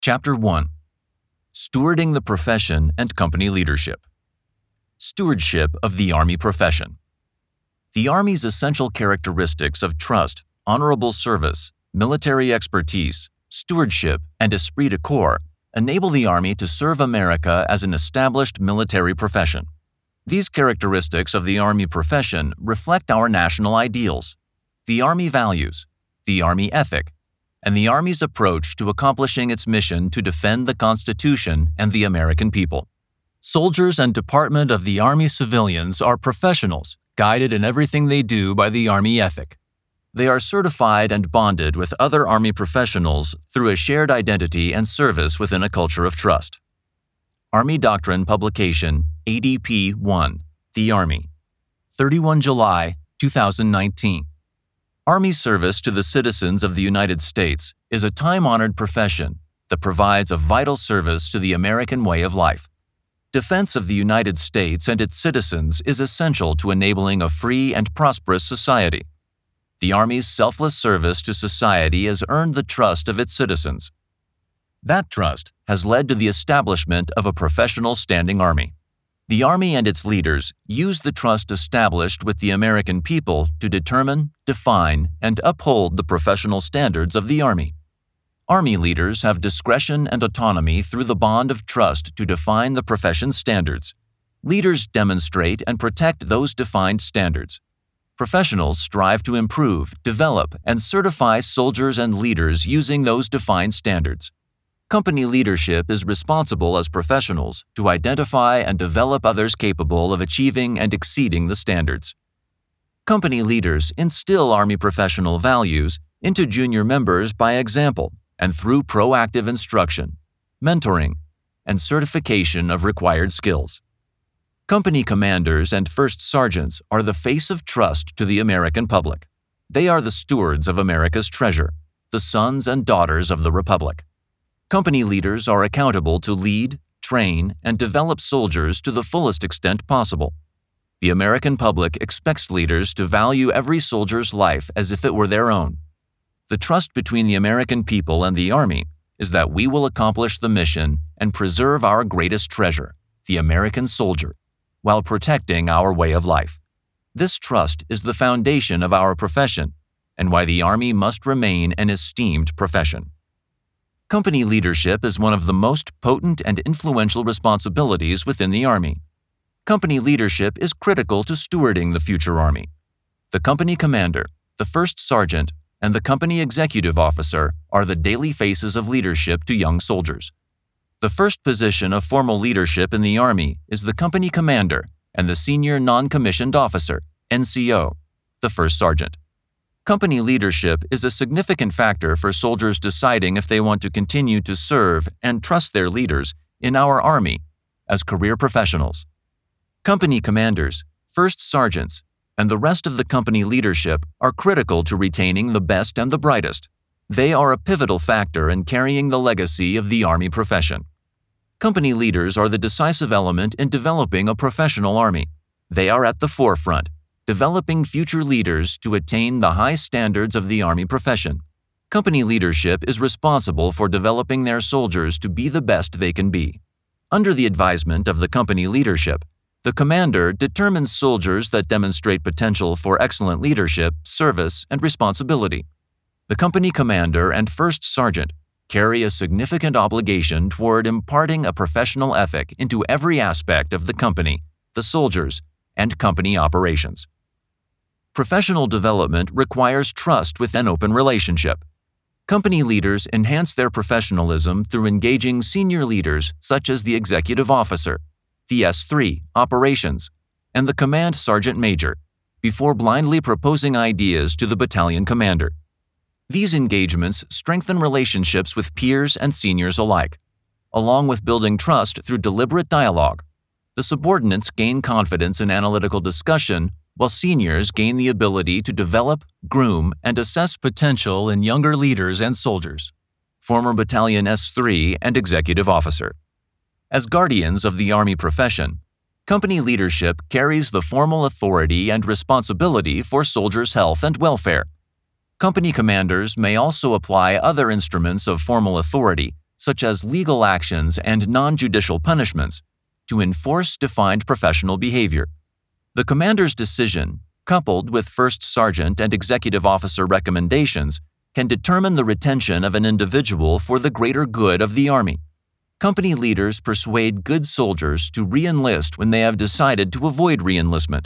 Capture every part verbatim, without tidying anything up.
Chapter one. Stewarding the Profession and Company Leadership. Stewardship of the Army Profession. The Army's essential characteristics of trust, honorable service, military expertise, stewardship, and esprit de corps enable the Army to serve America as an established military profession. These characteristics of the Army profession reflect our national ideals, the Army values, the Army ethic, and the Army's approach to accomplishing its mission to defend the Constitution and the American people. Soldiers and Department of the Army civilians are professionals, guided in everything they do by the Army ethic. They are certified and bonded with other Army professionals through a shared identity and service within a culture of trust. Army Doctrine Publication, A D P one, The Army, thirty-first July two thousand nineteen. Army service to the citizens of the United States is a time-honored profession that provides a vital service to the American way of life. Defense of the United States and its citizens is essential to enabling a free and prosperous society. The Army's selfless service to society has earned the trust of its citizens. That trust has led to the establishment of a professional standing Army. The Army and its leaders use the trust established with the American people to determine, define, and uphold the professional standards of the Army. Army leaders have discretion and autonomy through the bond of trust to define the profession's standards. Leaders demonstrate and protect those defined standards. Professionals strive to improve, develop, and certify soldiers and leaders using those defined standards. Company leadership is responsible as professionals to identify and develop others capable of achieving and exceeding the standards. Company leaders instill Army professional values into junior members by example and through proactive instruction, mentoring, and certification of required skills. Company commanders and first sergeants are the face of trust to the American public. They are the stewards of America's treasure, the sons and daughters of the Republic. Company leaders are accountable to lead, train, and develop soldiers to the fullest extent possible. The American public expects leaders to value every soldier's life as if it were their own. The trust between the American people and the Army is that we will accomplish the mission and preserve our greatest treasure, the American soldier, while protecting our way of life. This trust is the foundation of our profession and why the Army must remain an esteemed profession. Company leadership is one of the most potent and influential responsibilities within the Army. Company leadership is critical to stewarding the future Army. The company commander, the first sergeant, and the company executive officer are the daily faces of leadership to young soldiers. The first position of formal leadership in the Army is the company commander and the senior non-commissioned officer, N C O, the first sergeant. Company leadership is a significant factor for soldiers deciding if they want to continue to serve and trust their leaders in our Army as career professionals. Company commanders, first sergeants, and the rest of the company leadership are critical to retaining the best and the brightest. They are a pivotal factor in carrying the legacy of the Army profession. Company leaders are the decisive element in developing a professional Army. They are at the forefront, developing future leaders to attain the high standards of the Army profession. Company leadership is responsible for developing their soldiers to be the best they can be. Under the advisement of the company leadership, the commander determines soldiers that demonstrate potential for excellent leadership, service, and responsibility. The company commander and first sergeant carry a significant obligation toward imparting a professional ethic into every aspect of the company, the soldiers, and company operations. Professional development requires trust with an open relationship. Company leaders enhance their professionalism through engaging senior leaders such as the executive officer, the S three, operations, and the command sergeant major, before blindly proposing ideas to the battalion commander. These engagements strengthen relationships with peers and seniors alike, along with building trust through deliberate dialogue. The subordinates gain confidence in analytical discussion, while seniors gain the ability to develop, groom, and assess potential in younger leaders and soldiers. Former Battalion S three and Executive Officer. As guardians of the Army profession, company leadership carries the formal authority and responsibility for soldiers' health and welfare. Company commanders may also apply other instruments of formal authority, such as legal actions and non-judicial punishments, to enforce defined professional behavior. The commander's decision, coupled with first sergeant and executive officer recommendations, can determine the retention of an individual for the greater good of the Army. Company leaders persuade good soldiers to re-enlist when they have decided to avoid re-enlistment.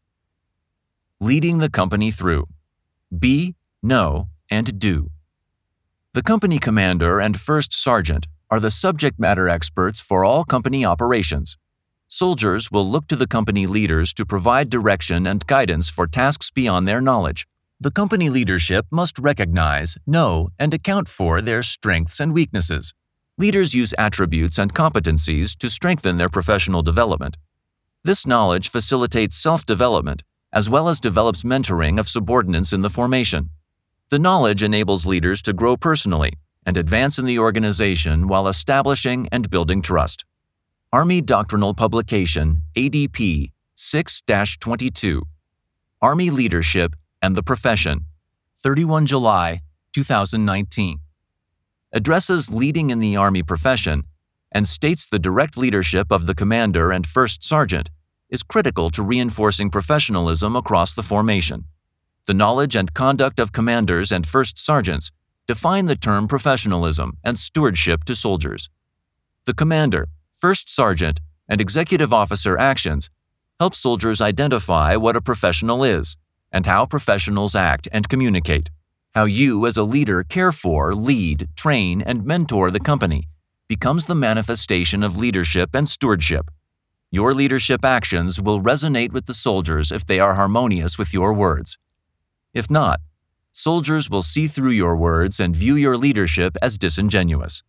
Leading the company through. Be, know, and do. The company commander and first sergeant are the subject matter experts for all company operations. Soldiers will look to the company leaders to provide direction and guidance for tasks beyond their knowledge. The company leadership must recognize, know, and account for their strengths and weaknesses. Leaders use attributes and competencies to strengthen their professional development. This knowledge facilitates self-development as well as develops mentoring of subordinates in the formation. The knowledge enables leaders to grow personally and advance in the organization while establishing and building trust. Army Doctrinal Publication, A D P six dash twenty-two, Army Leadership and the Profession, thirty-first of July, two thousand nineteen. Addresses leading in the Army profession and states the direct leadership of the commander and first sergeant is critical to reinforcing professionalism across the formation. The knowledge and conduct of commanders and first sergeants define the term professionalism and stewardship to soldiers. The commander, first sergeant, and executive officer actions help soldiers identify what a professional is and how professionals act and communicate. How you as a leader care for, lead, train, and mentor the company becomes the manifestation of leadership and stewardship. Your leadership actions will resonate with the soldiers if they are harmonious with your words. If not, soldiers will see through your words and view your leadership as disingenuous.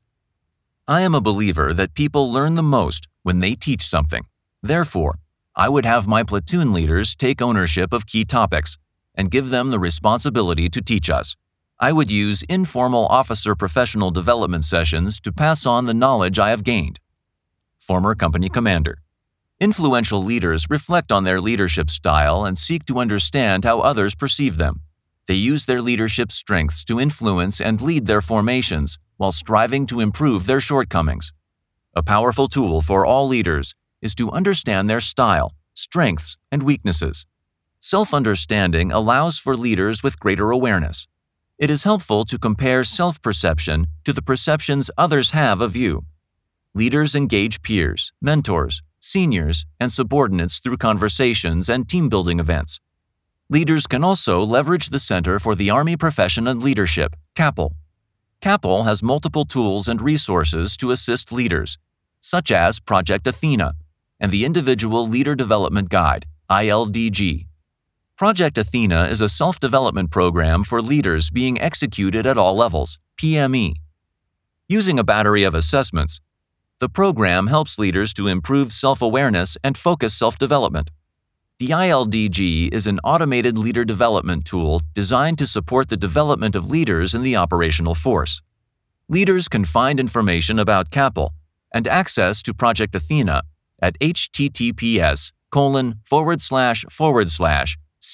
I am a believer that people learn the most when they teach something. Therefore, I would have my platoon leaders take ownership of key topics and give them the responsibility to teach us. I would use informal officer professional development sessions to pass on the knowledge I have gained. Former company commander. Influential leaders reflect on their leadership style and seek to understand how others perceive them. They use their leadership strengths to influence and lead their formations while striving to improve their shortcomings. A powerful tool for all leaders is to understand their style, strengths, and weaknesses. Self-understanding allows for leaders with greater awareness. It is helpful to compare self-perception to the perceptions others have of you. Leaders engage peers, mentors, seniors, and subordinates through conversations and team-building events. Leaders can also leverage the Center for the Army Profession and Leadership, CAPL. CAPL has multiple tools and resources to assist leaders, such as Project Athena and the Individual Leader Development Guide, I L D G. Project Athena is a self-development program for leaders being executed at all levels, P M E. Using a battery of assessments, the program helps leaders to improve self-awareness and focus self-development. The I L D G is an automated leader development tool designed to support the development of leaders in the operational force. Leaders can find information about CAPL and access to Project Athena at https colon forward slash forward slash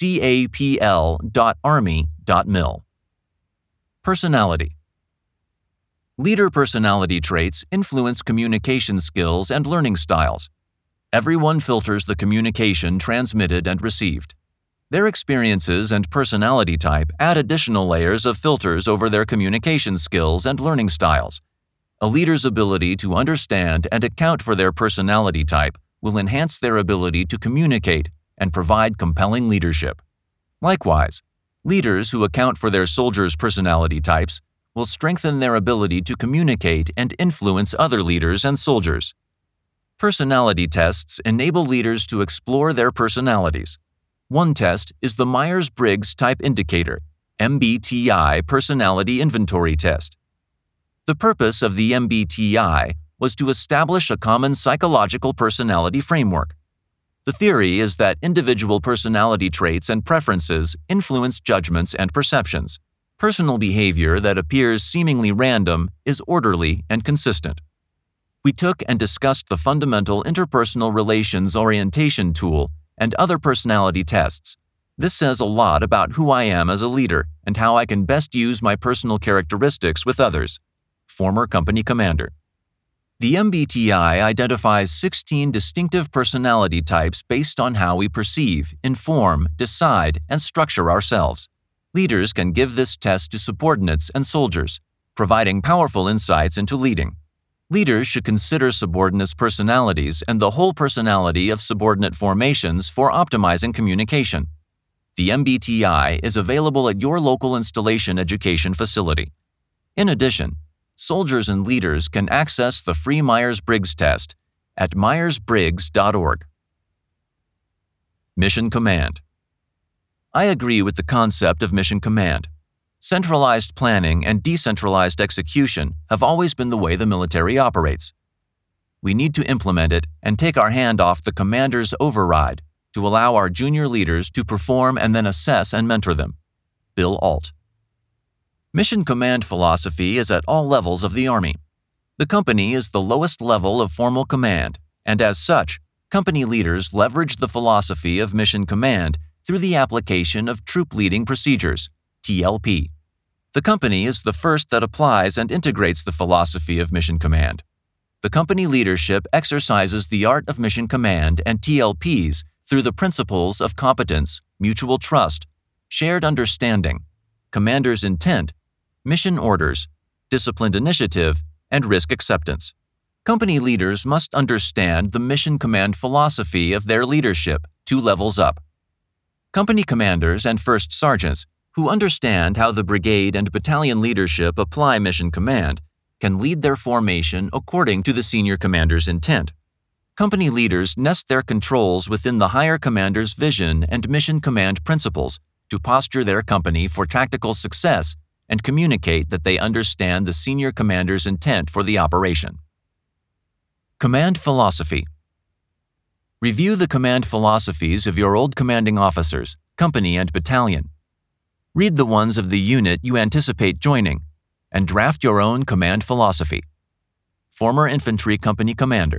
capl.army.mil. Personality. Leader personality traits influence communication skills and learning styles. Everyone filters the communication transmitted and received. Their experiences and personality type add additional layers of filters over their communication skills and learning styles. A leader's ability to understand and account for their personality type will enhance their ability to communicate and provide compelling leadership. Likewise, leaders who account for their soldiers' personality types will strengthen their ability to communicate and influence other leaders and soldiers. Personality tests enable leaders to explore their personalities. One test is the Myers-Briggs Type Indicator, M B T I Personality Inventory Test. The purpose of the M B T I was to establish a common psychological personality framework. The theory is that individual personality traits and preferences influence judgments and perceptions. Personal behavior that appears seemingly random is orderly and consistent. We took and discussed the fundamental interpersonal relations orientation tool and other personality tests. This says a lot about who I am as a leader and how I can best use my personal characteristics with others. former company commander. The M B T I identifies sixteen distinctive personality types based on how we perceive, inform, decide, and structure ourselves. Leaders can give this test to subordinates and soldiers, providing powerful insights into leading. Leaders should consider subordinates' personalities and the whole personality of subordinate formations for optimizing communication. The M B T I is available at your local installation education facility. In addition, soldiers and leaders can access the free Myers-Briggs test at myers briggs dot org. Mission Command. I agree with the concept of mission command. Centralized planning and decentralized execution have always been the way the military operates. We need to implement it and take our hand off the commander's override to allow our junior leaders to perform and then assess and mentor them. Bill Alt. Mission command philosophy is at all levels of the Army. The company is the lowest level of formal command, and as such, company leaders leverage the philosophy of mission command through the application of Troop Leading Procedures, T L P. The company is the first that applies and integrates the philosophy of mission command. The company leadership exercises the art of mission command and T L Ps through the principles of competence, mutual trust, shared understanding, commander's intent, mission orders, disciplined initiative, and risk acceptance. Company leaders must understand the mission command philosophy of their leadership two levels up. Company commanders and first sergeants who understand how the brigade and battalion leadership apply mission command can lead their formation according to the senior commander's intent. Company leaders nest their controls within the higher commander's vision and mission command principles to posture their company for tactical success and communicate that they understand the senior commander's intent for the operation. Command philosophy. Review the command philosophies of your old commanding officers, company, and battalion. Read the ones of the unit you anticipate joining, and draft your own command philosophy. Former infantry company commander.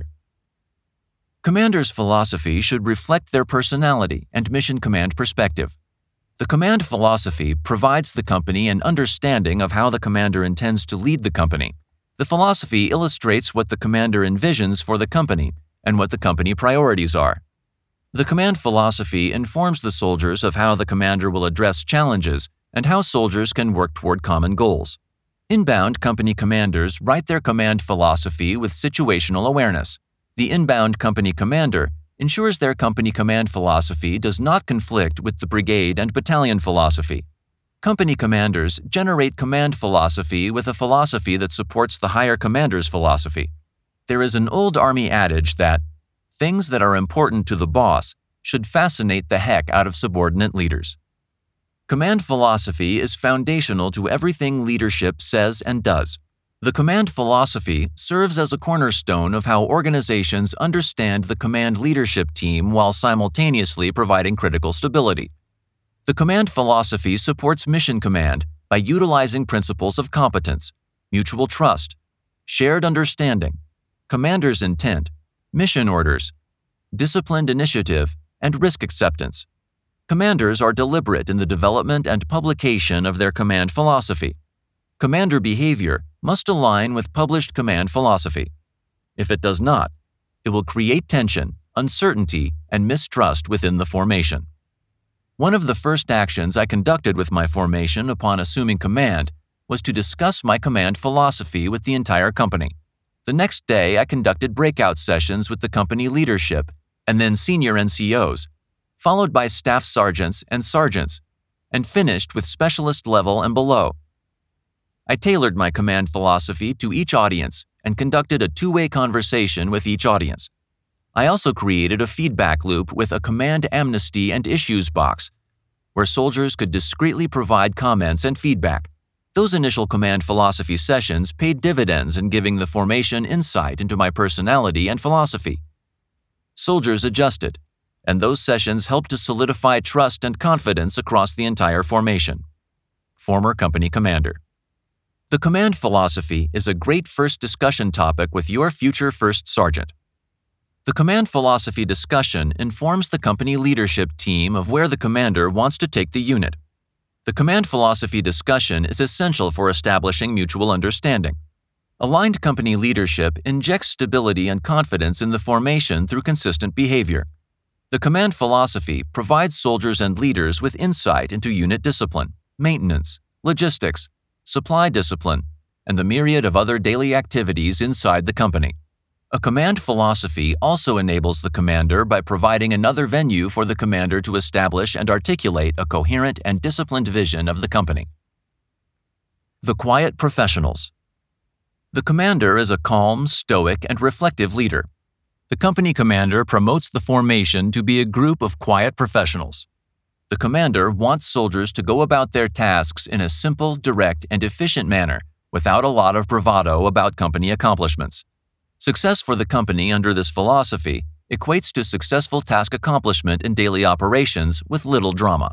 Commander's philosophy should reflect their personality and mission command perspective. The command philosophy provides the company an understanding of how the commander intends to lead the company. The philosophy illustrates what the commander envisions for the company and what the company priorities are. The command philosophy informs the soldiers of how the commander will address challenges and how soldiers can work toward common goals. Inbound company commanders write their command philosophy with situational awareness. The inbound company commander ensures their company command philosophy does not conflict with the brigade and battalion philosophy. Company commanders generate command philosophy with a philosophy that supports the higher commander's philosophy. There is an old Army adage that things that are important to the boss should fascinate the heck out of subordinate leaders. Command philosophy is foundational to everything leadership says and does. The command philosophy serves as a cornerstone of how organizations understand the command leadership team while simultaneously providing critical stability. The command philosophy supports mission command by utilizing principles of competence, mutual trust, shared understanding, commander's intent, mission orders, disciplined initiative, and risk acceptance. Commanders are deliberate in the development and publication of their command philosophy. Commander behavior must align with published command philosophy. If it does not, it will create tension, uncertainty, and mistrust within the formation. One of the first actions I conducted with my formation upon assuming command was to discuss my command philosophy with the entire company. The next day, I conducted breakout sessions with the company leadership and then senior N C Os, followed by staff sergeants and sergeants, and finished with specialist level and below. I tailored my command philosophy to each audience and conducted a two-way conversation with each audience. I also created a feedback loop with a command amnesty and issues box, where soldiers could discreetly provide comments and feedback. Those initial command philosophy sessions paid dividends in giving the formation insight into my personality and philosophy. Soldiers adjusted, and those sessions helped to solidify trust and confidence across the entire formation. Former company commander. The command philosophy is a great first discussion topic with your future first sergeant. The command philosophy discussion informs the company leadership team of where the commander wants to take the unit. The command philosophy discussion is essential for establishing mutual understanding. Aligned company leadership injects stability and confidence in the formation through consistent behavior. The command philosophy provides soldiers and leaders with insight into unit discipline, maintenance, logistics, supply discipline, and the myriad of other daily activities inside the company. A command philosophy also enables the commander by providing another venue for the commander to establish and articulate a coherent and disciplined vision of the company. The quiet professionals. The commander is a calm, stoic, and reflective leader. The company commander promotes the formation to be a group of quiet professionals. The commander wants soldiers to go about their tasks in a simple, direct, and efficient manner without a lot of bravado about company accomplishments. Success for the company under this philosophy equates to successful task accomplishment in daily operations with little drama.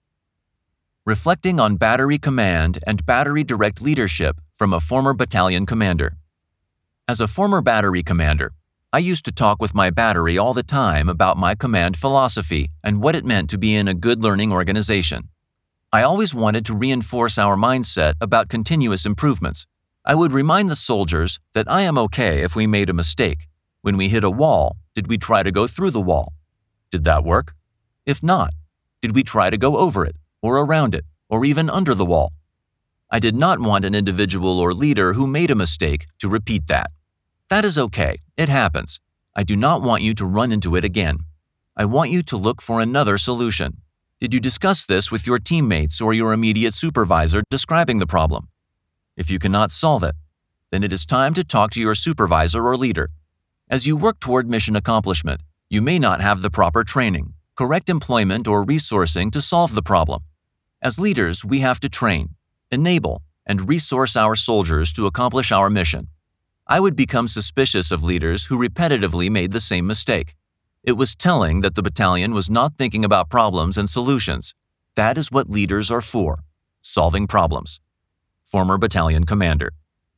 Reflecting on battery command and battery direct leadership from a former battalion commander. As a former battery commander, I used to talk with my battery all the time about my command philosophy and what it meant to be in a good learning organization. I always wanted to reinforce our mindset about continuous improvements. I would remind the soldiers that I am okay if we made a mistake. When we hit a wall, did we try to go through the wall? Did that work? If not, did we try to go over it, or around it, or even under the wall? I did not want an individual or leader who made a mistake to repeat that. That is okay, it happens. I do not want you to run into it again. I want you to look for another solution. Did you discuss this with your teammates or your immediate supervisor describing the problem? If you cannot solve it, then it is time to talk to your supervisor or leader. As you work toward mission accomplishment, you may not have the proper training, correct employment, or resourcing to solve the problem. As leaders, we have to train, enable, and resource our soldiers to accomplish our mission. I would become suspicious of leaders who repetitively made the same mistake. It was telling that the battalion was not thinking about problems and solutions. That is what leaders are for, solving problems. Former battalion commander.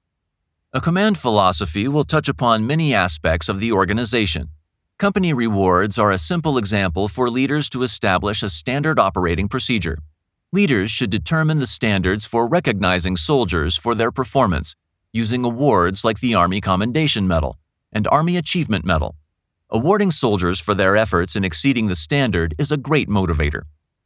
A command philosophy will touch upon many aspects of the organization. Company rewards are a simple example for leaders to establish a standard operating procedure. Leaders should determine the standards for recognizing soldiers for their performance, using awards like the Army Commendation Medal and Army Achievement Medal. Awarding soldiers for their efforts in exceeding the standard is a great motivator.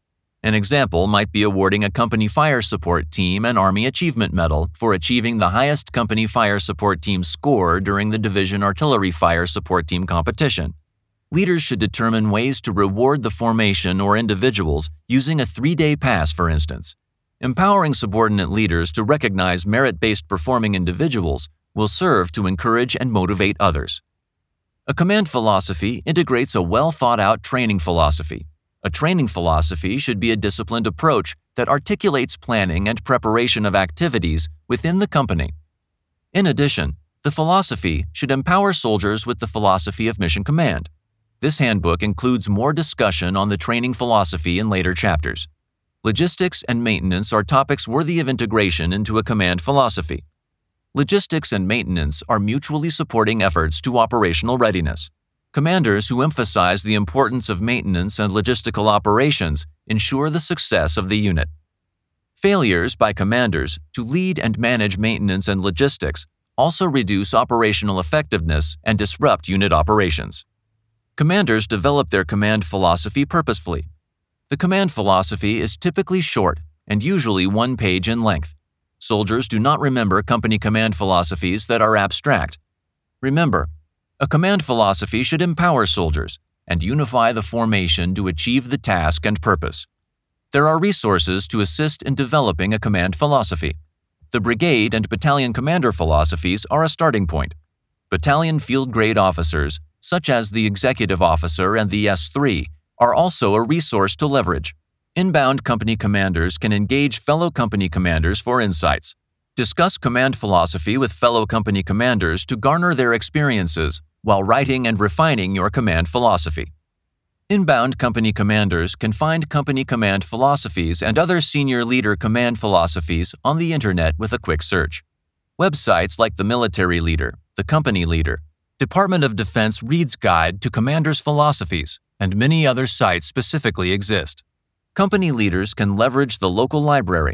An example might be awarding a company fire support team an Army Achievement Medal for achieving the highest company fire support team score during the Division Artillery Fire Support Team competition. Leaders should determine ways to reward the formation or individuals using a three-day pass, for instance. Empowering subordinate leaders to recognize merit-based performing individuals will serve to encourage and motivate others. A command philosophy integrates a well-thought-out training philosophy. A training philosophy should be a disciplined approach that articulates planning and preparation of activities within the company. In addition, the philosophy should empower soldiers with the philosophy of mission command. This handbook includes more discussion on the training philosophy in later chapters. Logistics and maintenance are topics worthy of integration into a command philosophy. Logistics and maintenance are mutually supporting efforts to operational readiness. Commanders who emphasize the importance of maintenance and logistical operations ensure the success of the unit. Failures by commanders to lead and manage maintenance and logistics also reduce operational effectiveness and disrupt unit operations. Commanders develop their command philosophy purposefully. The command philosophy is typically short and usually one page in length. Soldiers do not remember company command philosophies that are abstract. Remember, a command philosophy should empower soldiers and unify the formation to achieve the task and purpose. There are resources to assist in developing a command philosophy. The brigade and battalion commander philosophies are a starting point. Battalion field grade officers, such as the executive officer and the S three, are also a resource to leverage. Inbound company commanders can engage fellow company commanders for insights. Discuss command philosophy with fellow company commanders to garner their experiences while writing and refining your command philosophy. Inbound company commanders can find company command philosophies and other senior leader command philosophies on the internet with a quick search. Websites like the Military Leader, the Company Leader, Department of Defense Reads Guide to Commanders' Philosophies, and many other sites specifically exist. Company leaders can leverage the local library.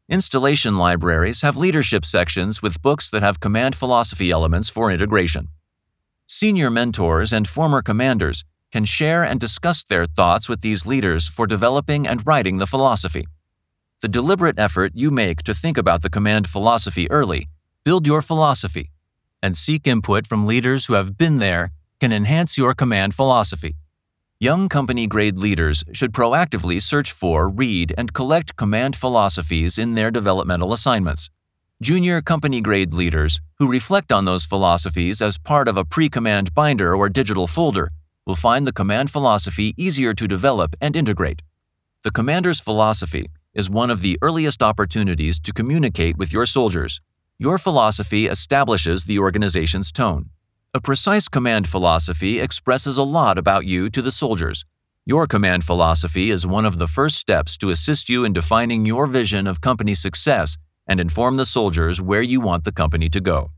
Installation libraries have leadership sections with books that have command philosophy elements for integration. Senior mentors and former commanders can share and discuss their thoughts with these leaders for developing and writing the philosophy. The deliberate effort you make to think about the command philosophy early, build your philosophy, and seek input from leaders who have been there can enhance your command philosophy. Young company-grade leaders should proactively search for, read, and collect command philosophies in their developmental assignments. Junior company-grade leaders who reflect on those philosophies as part of a pre-command binder or digital folder will find the command philosophy easier to develop and integrate. The commander's philosophy is one of the earliest opportunities to communicate with your soldiers. Your philosophy establishes the organization's tone. A precise command philosophy expresses a lot about you to the soldiers. Your command philosophy is one of the first steps to assist you in defining your vision of company success and inform the soldiers where you want the company to go.